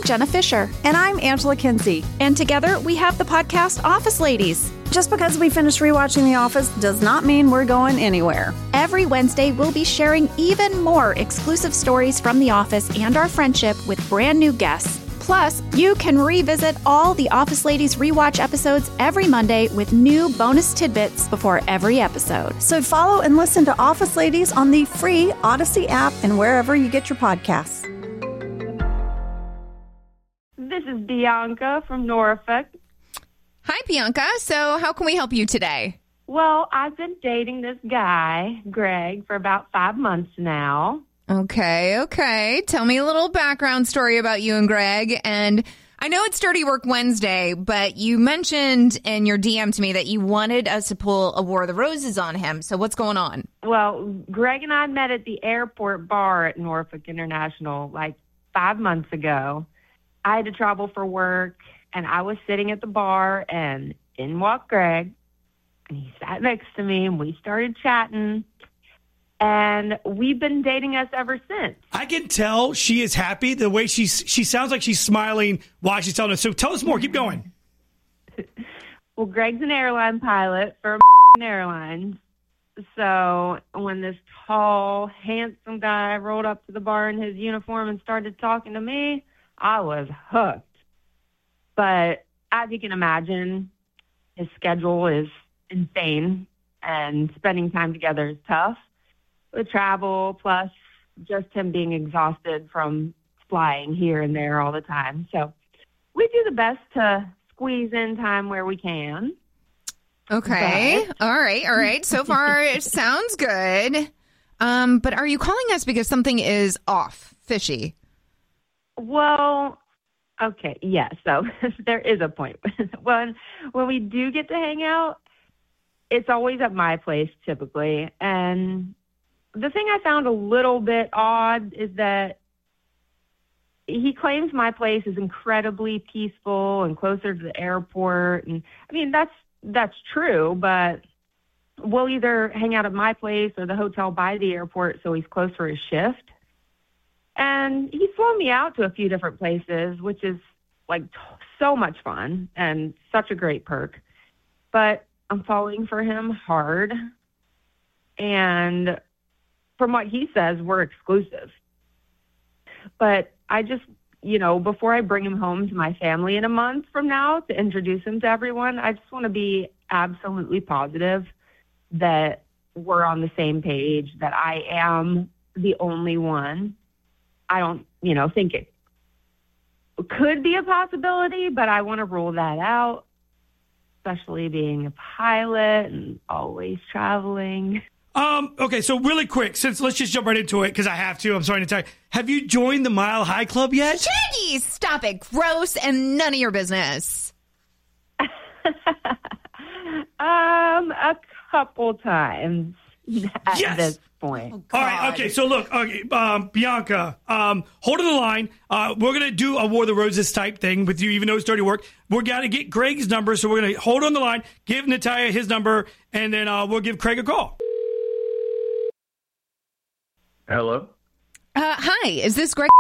Jenna Fisher. And I'm Angela Kinsey. And together we have the podcast Office Ladies. Just because we finished rewatching The Office does not mean we're going anywhere. Every Wednesday, we'll be sharing even more exclusive stories from The Office and our friendship with brand new guests. Plus, you can revisit all the Office Ladies rewatch episodes every Monday with new bonus tidbits before every episode. So follow and listen to Office Ladies on the free Odyssey app and wherever you get your podcasts. This is Bianca from Norfolk. Hi, Bianca. So how can we help you today? Well, I've been dating this guy, Greg, for about 5 months now. Okay. Tell me a little background story about you and Greg. And I know it's Dirty Work Wednesday, but you mentioned in your DM to me that you wanted us to pull a War of the Roses on him. So what's going on? Well, Greg and I met at the airport bar at Norfolk International like 5 months ago. I had to travel for work, and I was sitting at the bar, and in walked Greg, and he sat next to me, and we started chatting. And we've been dating us ever since. I can tell she is happy. The way she sounds like she's smiling while she's telling us. So tell us more. Keep going. Well, Greg's an airline pilot for Airlines. So when this tall, handsome guy rolled up to the bar in his uniform and started talking to me, I was hooked. But as you can imagine, his schedule is insane, and spending time together is tough. With travel, plus just him being exhausted from flying here and there all the time. So we do the best to squeeze in time where we can. Okay. But... All right. So far, it sounds good. But are you calling us because something is off, fishy? Well, okay, yeah. So there is a point. when we do get to hang out, it's always at my place typically. And the thing I found a little bit odd is that he claims my place is incredibly peaceful and closer to the airport. And I mean, that's true, but we'll either hang out at my place or the hotel by the airport so he's close for his shift. And he's flown me out to a few different places, which is like so much fun and such a great perk. But I'm falling for him hard. And from what he says, we're exclusive. But I just, before I bring him home to my family in a month from now to introduce him to everyone, I just want to be absolutely positive that we're on the same page, that I am the only one. I don't, think it could be a possibility, but I want to rule that out, especially being a pilot and always traveling. Okay, so really quick, let's just jump right into it because I have to. I'm sorry to tell you. Have you joined the Mile High Club yet? Jeez, stop it. Gross and none of your business. A couple times at this point. Oh, all right, okay, so look, Bianca, hold on the line. We're going to do a War of the Roses type thing with you, even though it's dirty work. We're going to get Greg's number, so we're going to hold on the line, give Natalia his number, and then we'll give Craig a call. Hello? Hi, is this Greg?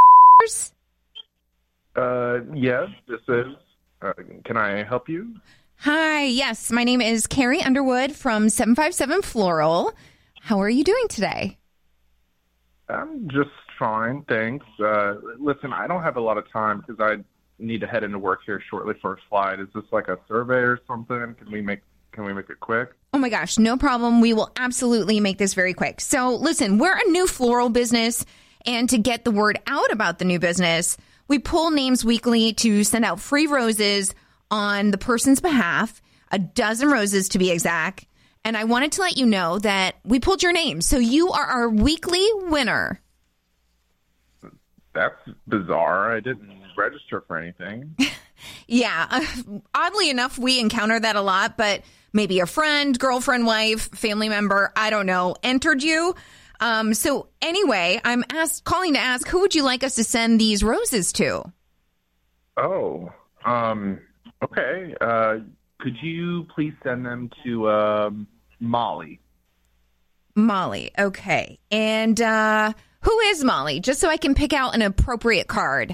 Yes, this is. Can I help you? Hi, yes, my name is Carrie Underwood from 757 Floral. How are you doing today? I'm just fine, thanks. Listen, I don't have a lot of time because I need to head into work here shortly for a flight. Is this like a survey or something? Can we make it quick? Oh my gosh, no problem. We will absolutely make this very quick. So listen, we're a new floral business, and to get the word out about the new business, we pull names weekly to send out free roses on the person's behalf, a dozen roses to be exact. And I wanted to let you know that we pulled your name, so you are our weekly winner. That's bizarre. I didn't register for anything. Yeah, oddly enough, we encounter that a lot, but maybe a friend, girlfriend, wife, family member, I don't know, entered you. So anyway, I'm calling to ask, who would you like us to send these roses to? Oh, okay. Could you please send them to Molly? Molly, okay. And who is Molly? Just so I can pick out an appropriate card.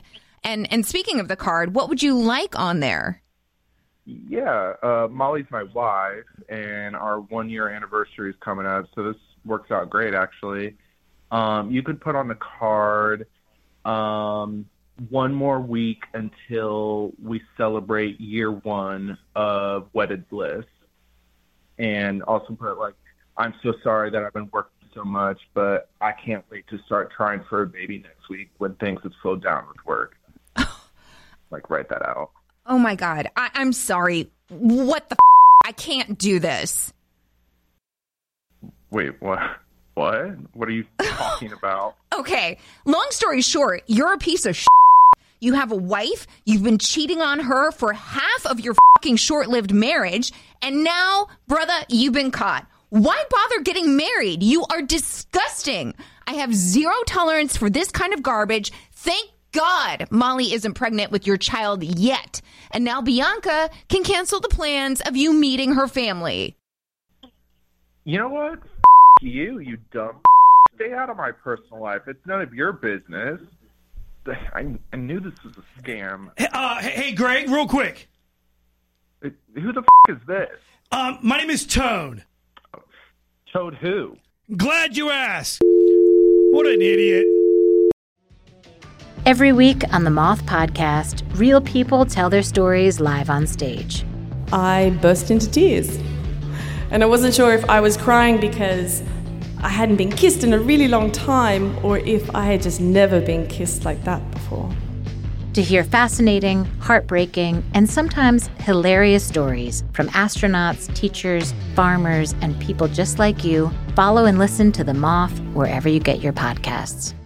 And speaking of the card, what would you like on there? Yeah, Molly's my wife, and our 1-year anniversary is coming up, so this works out great, actually. You could put on the card, 1 more week until we celebrate year 1 of wedded bliss. And also put, like, I'm so sorry that I've been working so much, but I can't wait to start trying for a baby next week when things have slowed down with work. Like, write that out. Oh, my God. I'm sorry. What the I can't do this. Wait, what? What? What are you talking about? Okay. Long story short, you're a piece of You have a wife. You've been cheating on her for half of your fucking short-lived marriage. And now, brother, you've been caught. Why bother getting married? You are disgusting. I have zero tolerance for this kind of garbage. Thank God Molly isn't pregnant with your child yet. And now Bianca can cancel the plans of you meeting her family. You know what? You dumb. Stay out of my personal life. It's none of your business. I knew this was a scam. Hey, Greg, real quick. Who the is this? My name is Toad. Toad who? Glad you asked. What an idiot. Every week on the Moth Podcast, real people tell their stories live on stage. I burst into tears. And I wasn't sure if I was crying because I hadn't been kissed in a really long time or if I had just never been kissed like that before. To hear fascinating, heartbreaking, and sometimes hilarious stories from astronauts, teachers, farmers, and people just like you, follow and listen to The Moth wherever you get your podcasts.